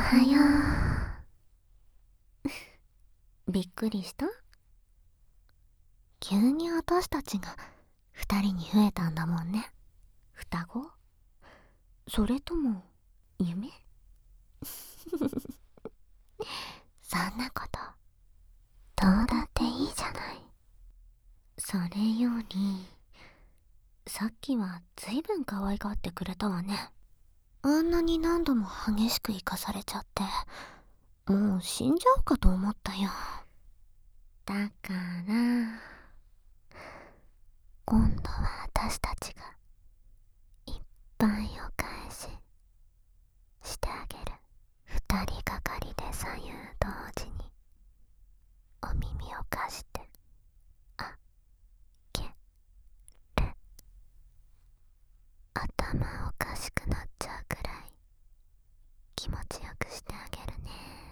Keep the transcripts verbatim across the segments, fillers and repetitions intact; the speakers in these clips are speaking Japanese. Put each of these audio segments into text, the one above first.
はよう。びっくりした？急に私たちが二人に増えたんだもんね。双子？それとも夢？そんなことどうだっていいじゃない。それよりさっきはずいぶん可愛がってくれたわね。あんなに何度も激しく生かされちゃってもう死んじゃうかと思ったよ。だから今度は私たちがいっぱいお返ししてあげる。二人がかりで左右同時にお耳を貸してあげる。頭おかしくなっちゃうくらい気持ちよくしてあげるね。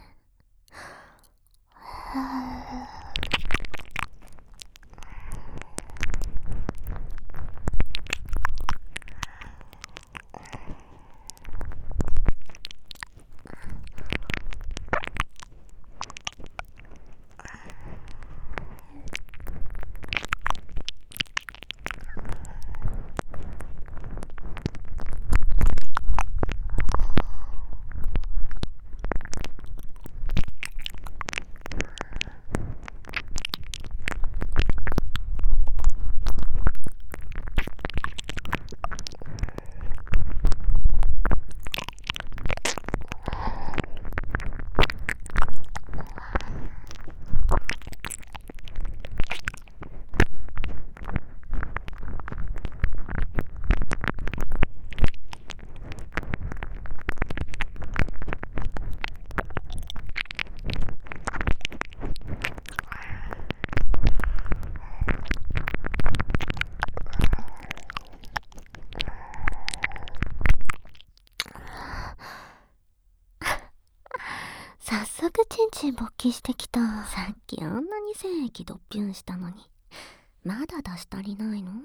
早速チンチン勃起してきた。さっきあんなに精液ドッピュンしたのにまだ出し足りないの？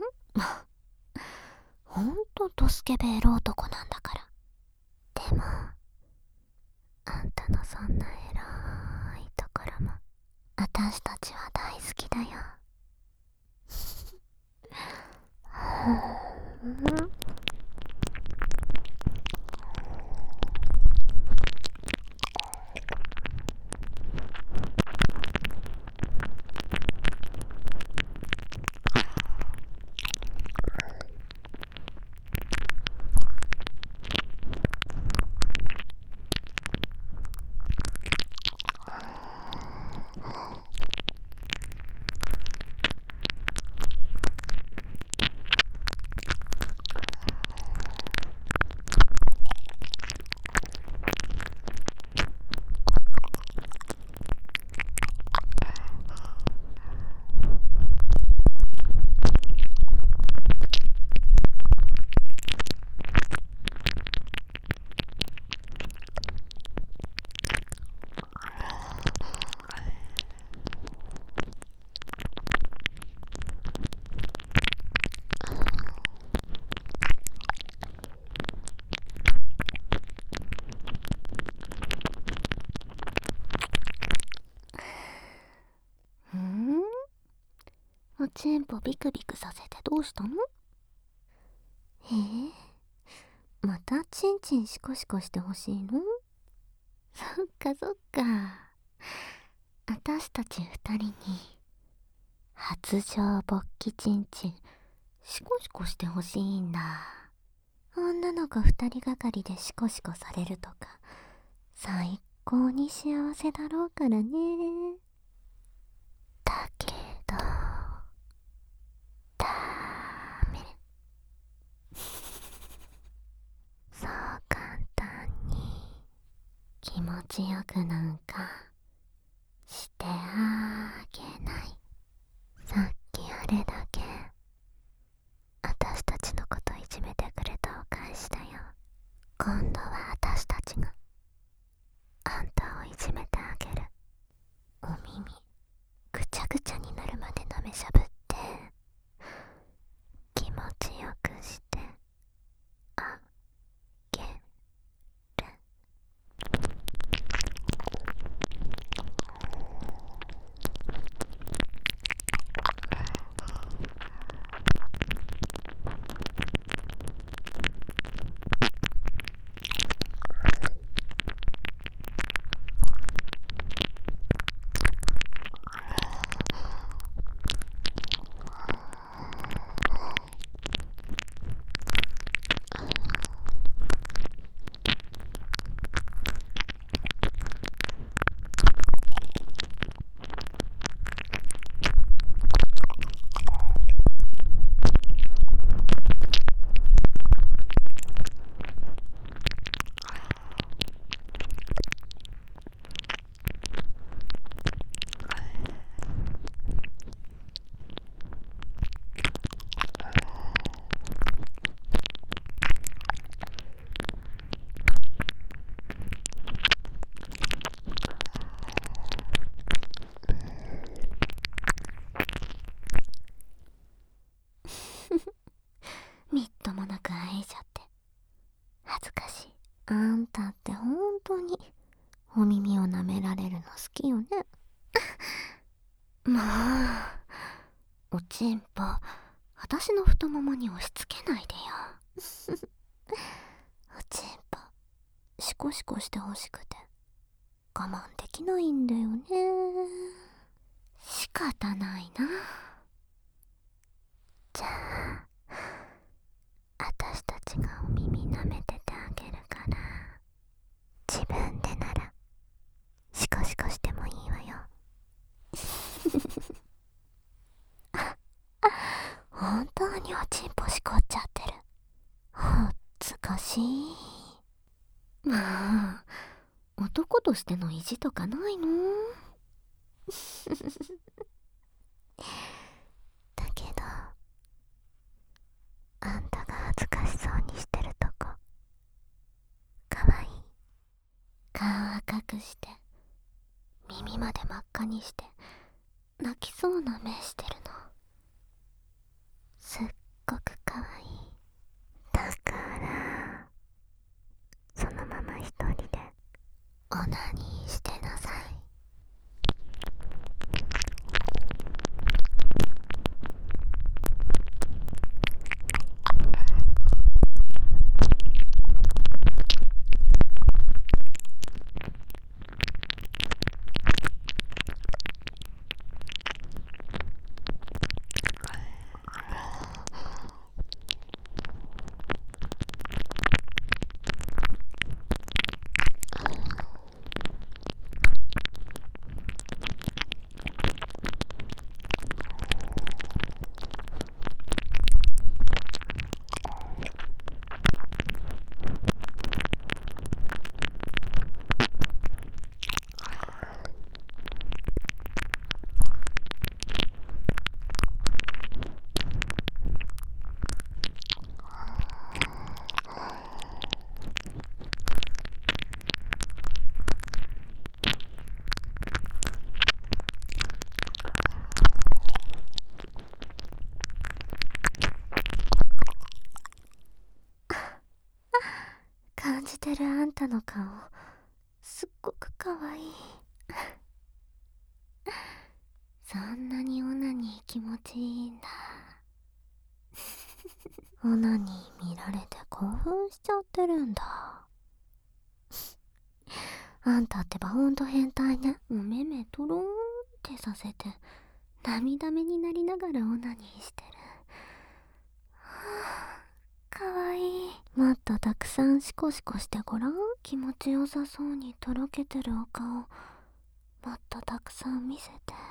ほんとドスケベエロ男なんだから。でもあんたのそんなエロいところも私たちは大好きだよ。おちんぽビクビクさせてどうしたの？えー、またチンチンシコシコしてほしいの？そっかそっか。私たち二人に発情勃起チンチンシコシコしてほしいんだ。女の子二人がかりでシコシコされるとか最高に幸せだろうからね。だけどダメ。そう簡単に気持ちよくなんかしてあげない。さっきあれだけ私たちのこといじめてくれたお返しだよ。今度は私たちがあんたをいじめてあげる。お耳ぐちゃぐちゃになるまで舐めしゃぶって気持ちよくしてあげる。 あんたってほんとにお耳を舐められるの好きよね。もう、おちんぽ、私の太ももに押し付けないでよ。おちんぽ、シコシコしてほしくて我慢できないんだよね。仕方ないな。じゃあ、私たちがお耳舐めててあげるから、自分でならシコシコしてもいいわよ。本当におちんぽしこっちゃってる。恥ずかしい。まあ、男としての意地とかないの？だけど、あんたが恥ずかしそうにしてるとこ、かわいい。顔赤くして、耳まで真っ赤にして、泣きそうな目してるの。すっごくかわいい。だから、そのまま一人でオナニーしてなさい。感じてるあんたの顔、すっごくかわいい。そんなにオナニー気持ちいいんだ。オナニー見られて興奮しちゃってるんだ。あんたってばほんと変態ね。お目目とろーんってさせて涙目になりながらオナニーしてる。はぁ、かわいい。もっとたくさんシコシコしてごらん。気持ちよさそうにとろけてるお顔、もっとたくさん見せて。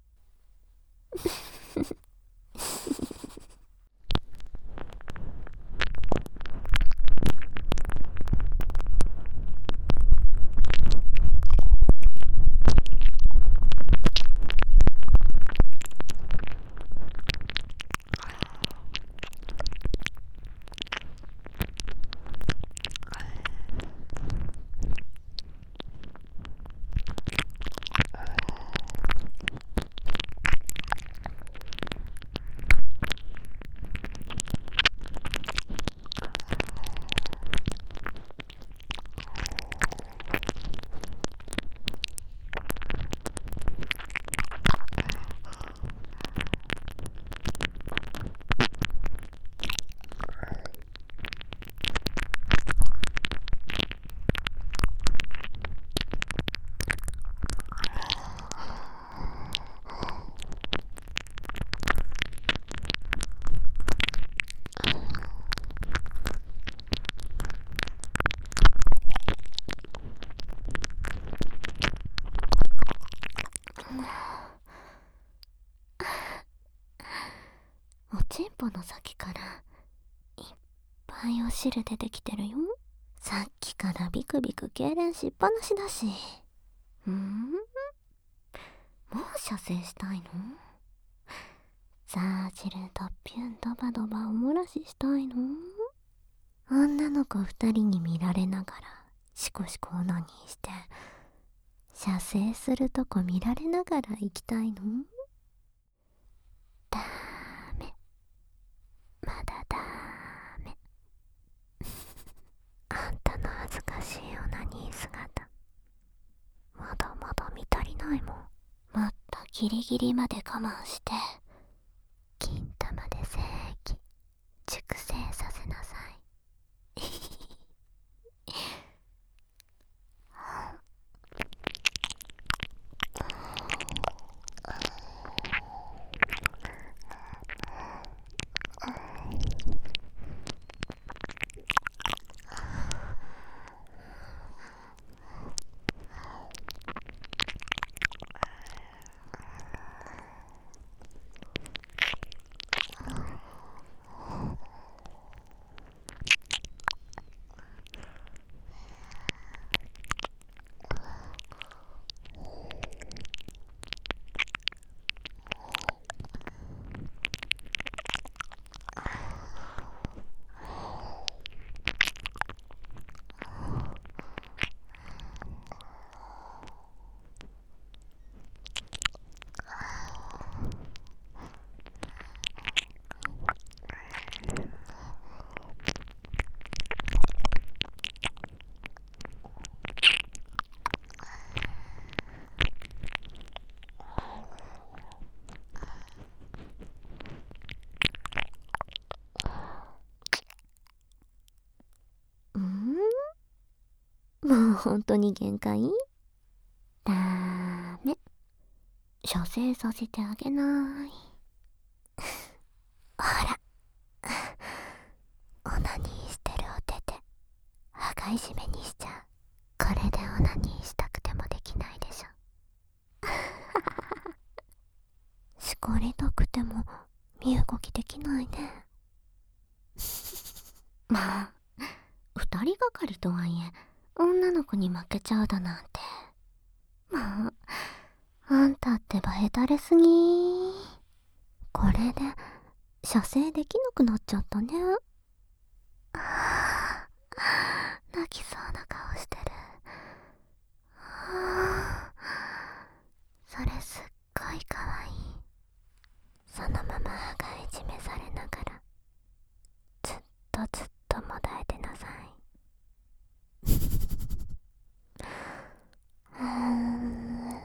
おちんぽの先からいっぱいお汁出てきてるよ。さっきからビクビク痙攣しっぱなしだし。んーん、もう射精したいの？さあ汁とピュンドバドバおもらししたいの？女の子二人に見られながらシコシコオナニーして射精するとこ見られながら行きたいの？だーめ、まだだーめ。あんたの恥ずかないもん。もっとギリギリまで我慢して金玉で精液熟成させなさい。もう本当に限界？だーめ。射精させてあげない。ほら。オナニーしてるお手で羽交い締めにしちゃう。これでオナニーしたくてもできないでしょ。しこりたくても身動きできないね。まあ、二人がかりとはいえ女の子に負けちゃうだなんて。まあ、あんたってバヘタレすぎ。これで射精できなくなっちゃったね。泣きそうな顔してる。それすっごいかわいい。そのまま羽交い締めされながらずっとずっともだえてなさい。うーん。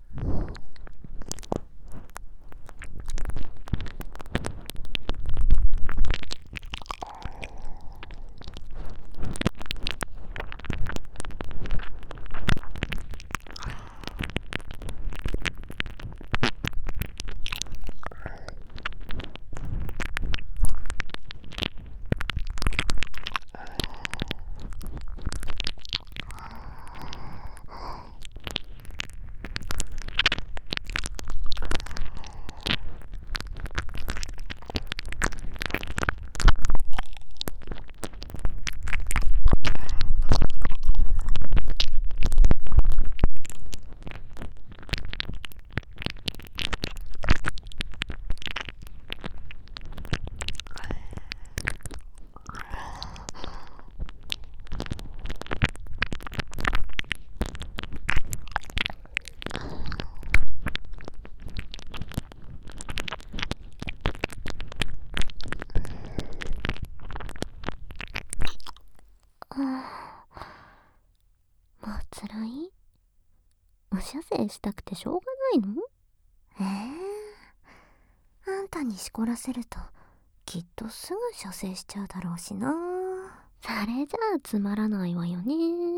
もうつらい？お射精したくてしょうがないの？ええー、あんたにしこらせるときっとすぐ射精しちゃうだろうしな。それじゃあつまらないわよね。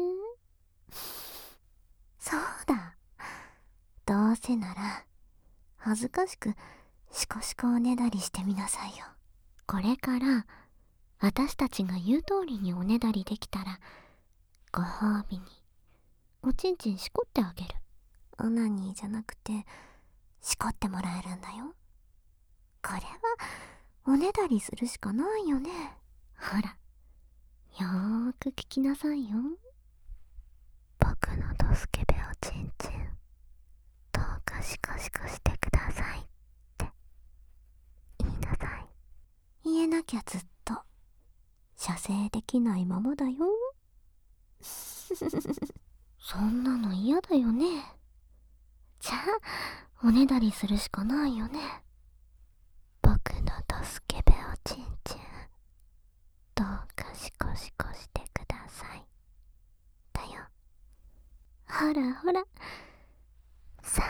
そうだ、どうせなら恥ずかしくシコシコおねだりしてみなさいよ。これから私たちが言う通りにおねだりできたらご褒美におちんちんしこってあげる。オナニーじゃなくてしこってもらえるんだよ。これはおねだりするしかないよね。ほら、よーく聞きなさいよ。僕のドスケベおちんちんどうかシコシコしてくださいって言いなさい。言えなきゃずっと射精できないままだよ。そんなの嫌だよね。じゃあおねだりするしかないよね。僕のドスケベおちんちんどうかシコシコしてくださいだよ。ほらほら、さ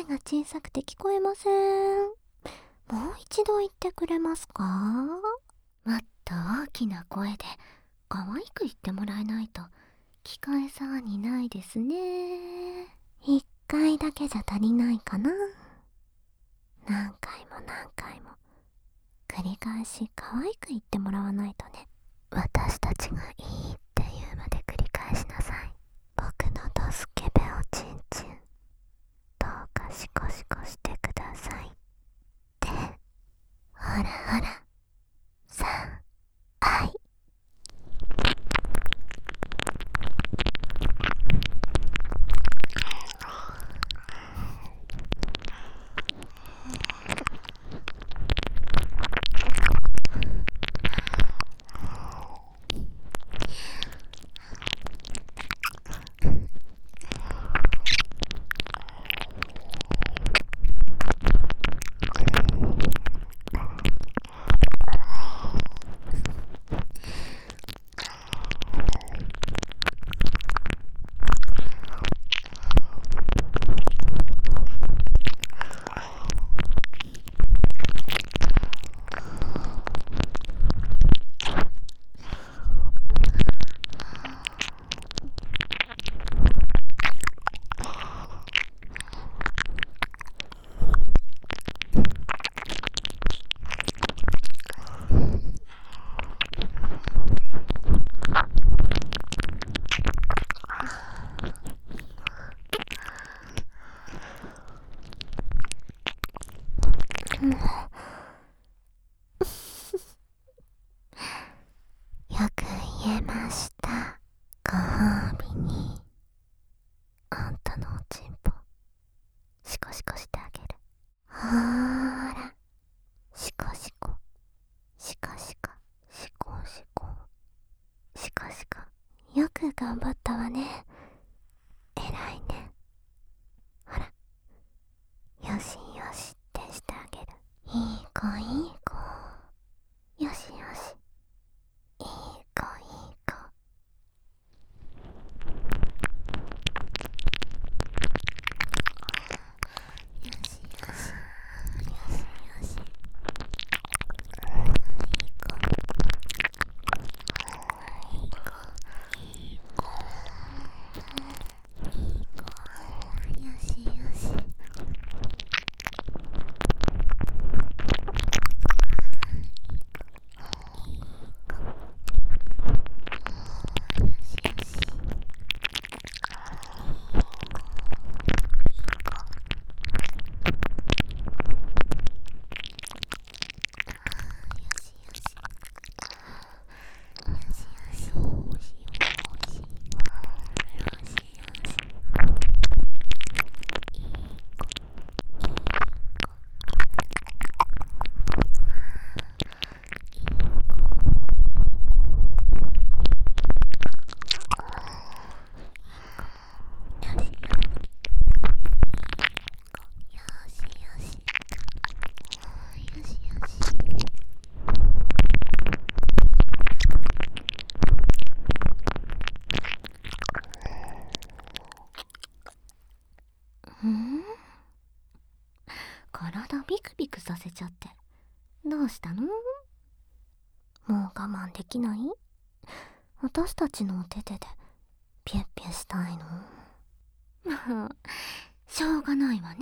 が小さくて聞こえません。もう一度言ってくれますか？もっと大きな声で可愛く言ってもらえないと聞こえそうにないですね。一回だけじゃ足りないかな。何回も何回も繰り返し可愛く言ってもらわないとね。私たちがいいって言うまで繰り返しなさい。僕のドスケベおちんちん、どうかシコシコしてくださいって。ほらほら、さあ、はい。よく言えました。ご褒美にあんたのおちんぽシコシコしてあげる。ほーら、シコシコシコシコシコシコシコシコ。よく頑張ったわね。えらいね。ほら、よしよしってしてあげる。いい子いい子。よしよし、いい子いい子。よしよしよしよし、いい子いい子いい子いい子、よしよし。ん？体ビクビクさせちゃってどうしたの？もう我慢できない？私たちのお手手でピュッピュしたいの？まあ、しょうがないわね。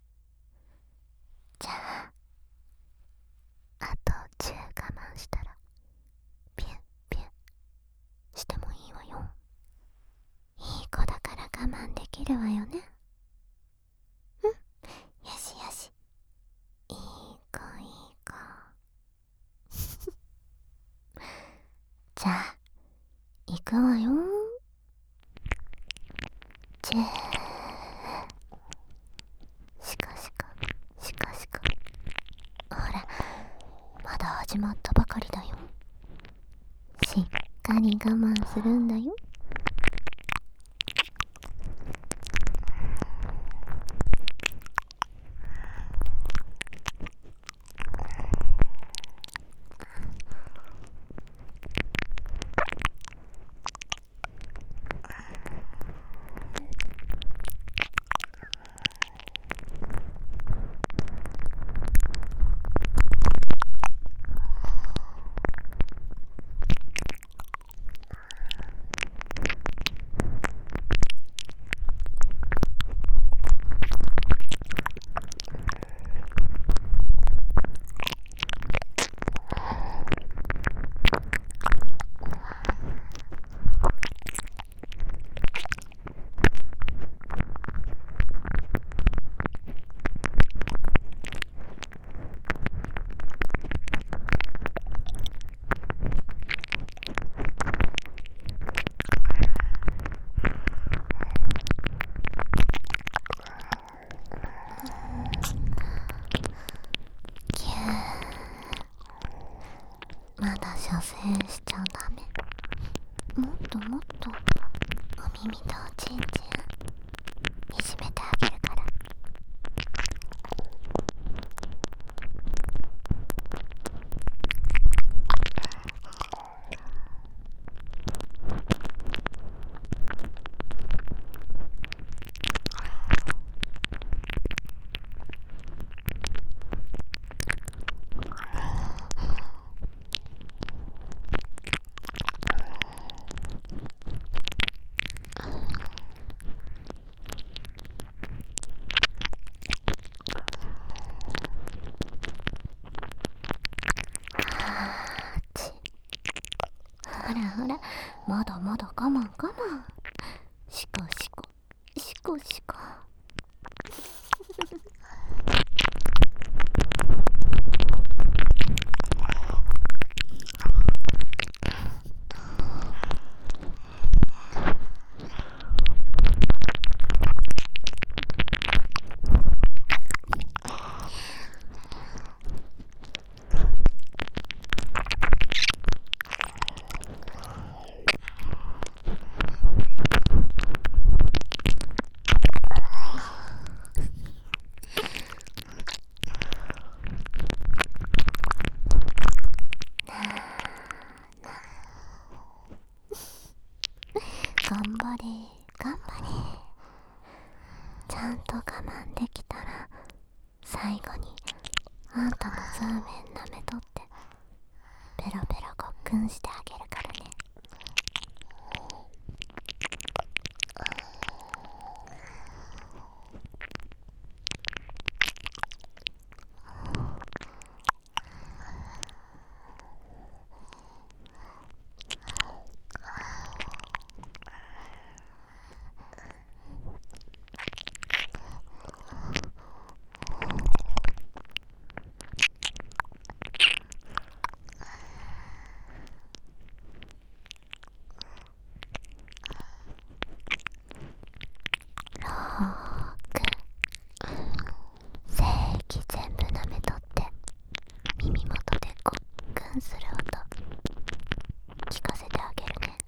じゃあ、あとじゅう我慢したらピュッピュッしてもいいわよ。いい子だから我慢できるわよね。うん、よしよし、いい子いい子。じゃあ行くわよ。チェーシカシカシカシカ。ほら、まだ始まったばかりだよ。しっかり我慢するんだよ。 ちんちんいじめてあげるから。ほらほら、まだまだ我慢我慢。しこしこしこしこ。頑張れ頑張れ。ちゃんと我慢できたら最後にあんたのザーメン舐めとってペロペロごっくんしてあげるからね。正規全部舐めとって耳元でごっくんする音聞かせてあげるね。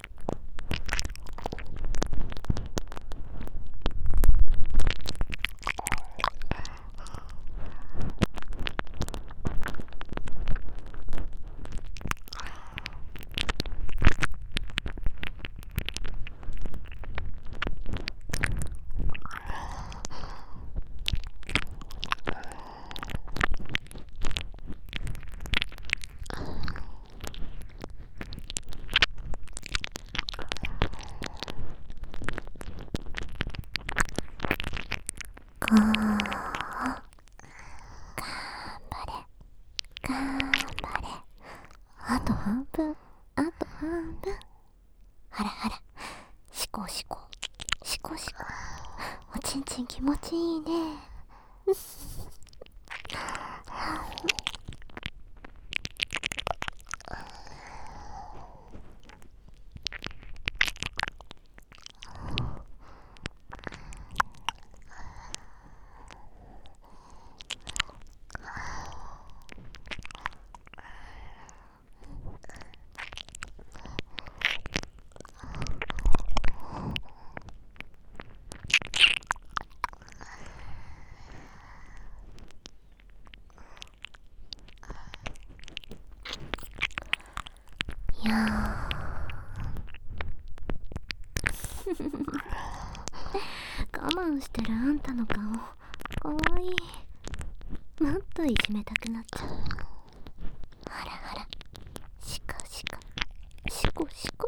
こう頑張れ頑張れ。あと半分あと半分。ほらほら、しこしこしこしこ。おちんちん気持ちいいね。いや我慢してるあんたの顔かわいい。もっといじめたくなっちゃう。ほらほら、しこしこしこしこ。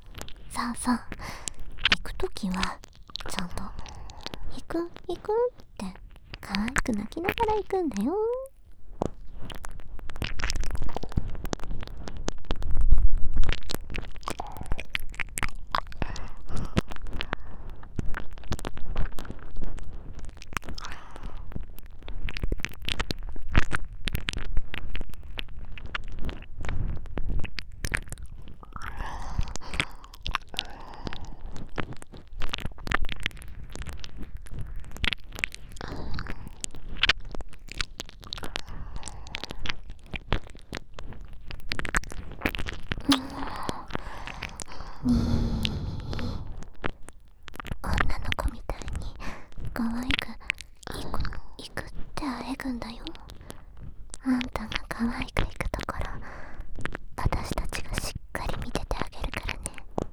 そうそう、行くときはちゃんと行く行くっ可愛く泣きながら行くんだよ。にー女の子みたいに可愛くいくいくってあえぐんだよ。あんたが可愛くいくところ、私たちがしっかり見ててあげるからね。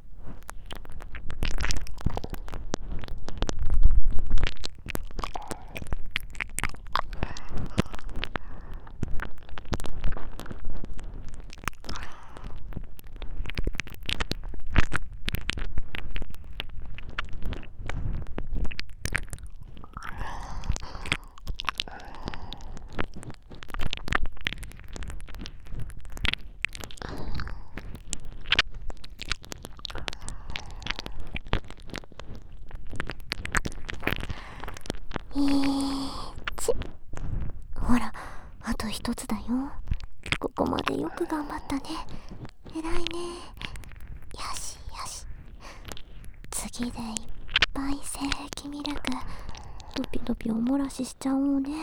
いちほら、あと一つだよ。ここまでよく頑張ったね。えらいね。よしよし、次でいっぱい精液ミルクドピドピおもらししちゃおうね。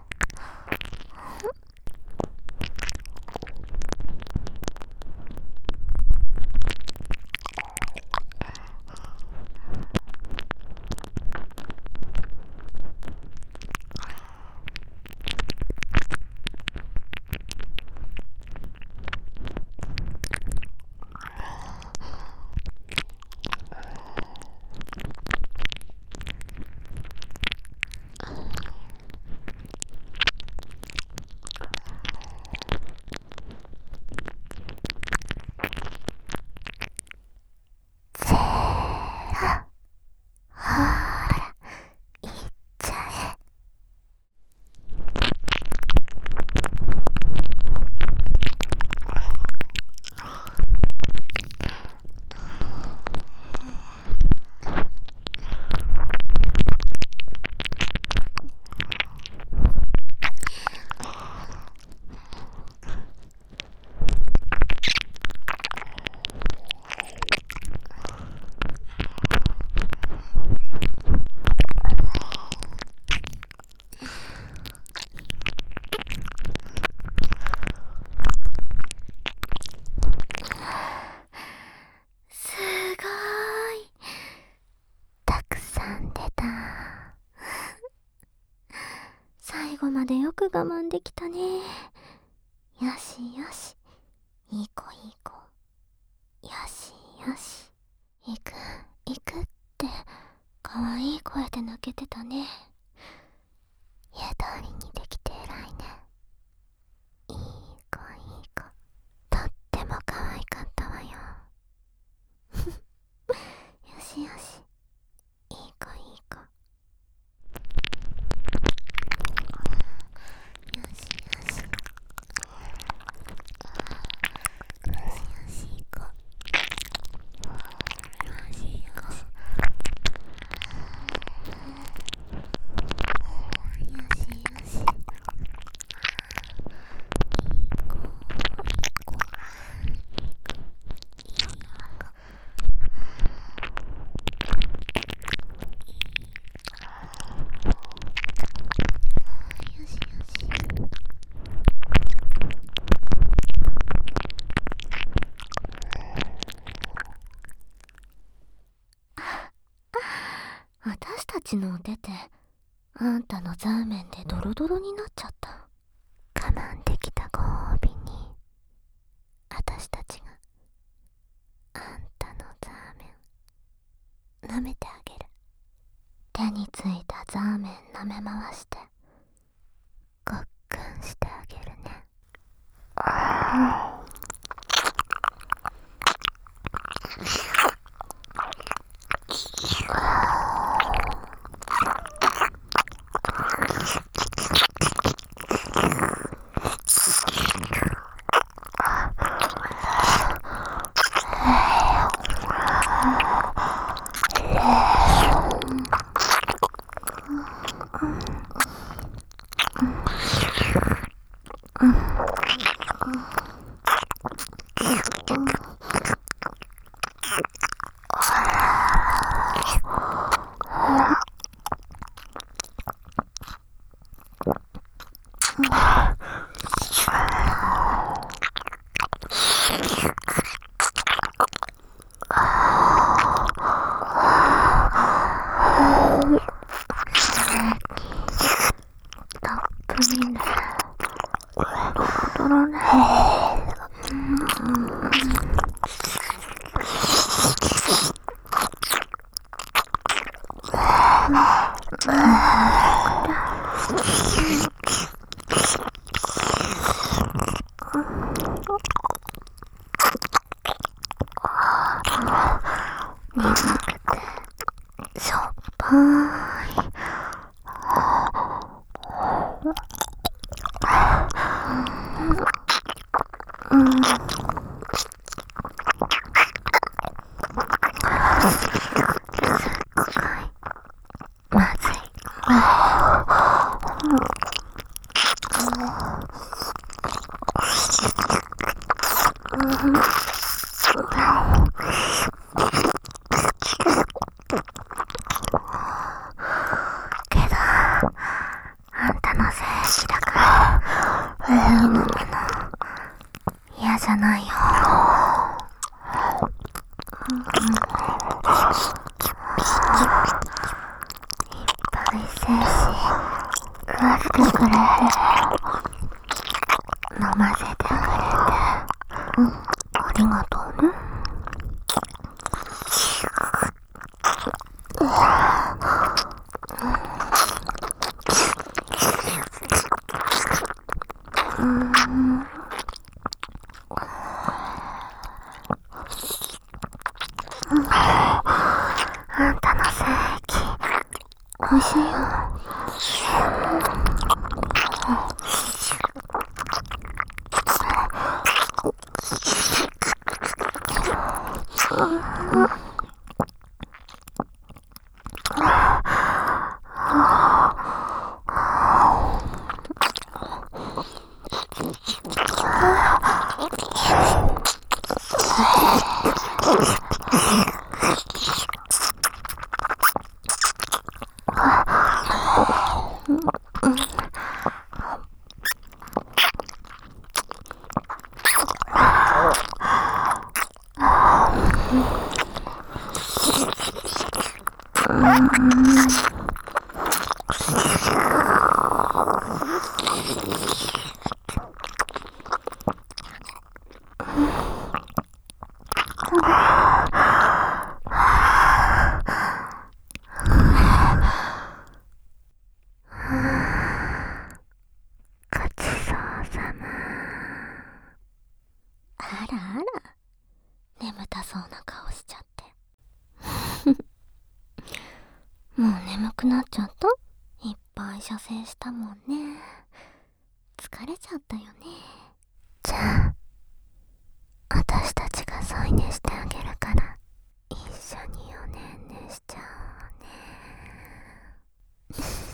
最後までよく我慢できたね。よしよし、いい子いい子。よしよし、行く行くって可愛い声で泣けてたね。言う通りにできて偉いね。いい子いい子、とっても可愛かったわよ。よしよし、いい子いい子。よしよし、よしよし、いい子。よしよし、よしよし、いい子いい子。よしよし、私たちの出てあんたのザーメンでドロドロになっちゃった。我慢できたご褒美に私たちがあんたのザーメン舐めてあげる。手についたザーメン舐め回してごっくんしてあげるね。うんよたっぷりね、ドロドロね、うん、眠くてしょっぱい。うん、すっごいまずい。けどあんたの正義だから飲むの嫌じゃないよ。うん、いっぱい精子食わせてくれ、飲ませてくれて、うん、ありがとうね。うん、あんたの精液おいしいよ。ごちそうさま。あらあら、眠たそうな顔しちゃって。もう眠くなっちゃった？いっぱい射精したもんね。疲れちゃったよね。じゃあ私たちが添い寝してあげるから一緒におねんねしちゃおうね。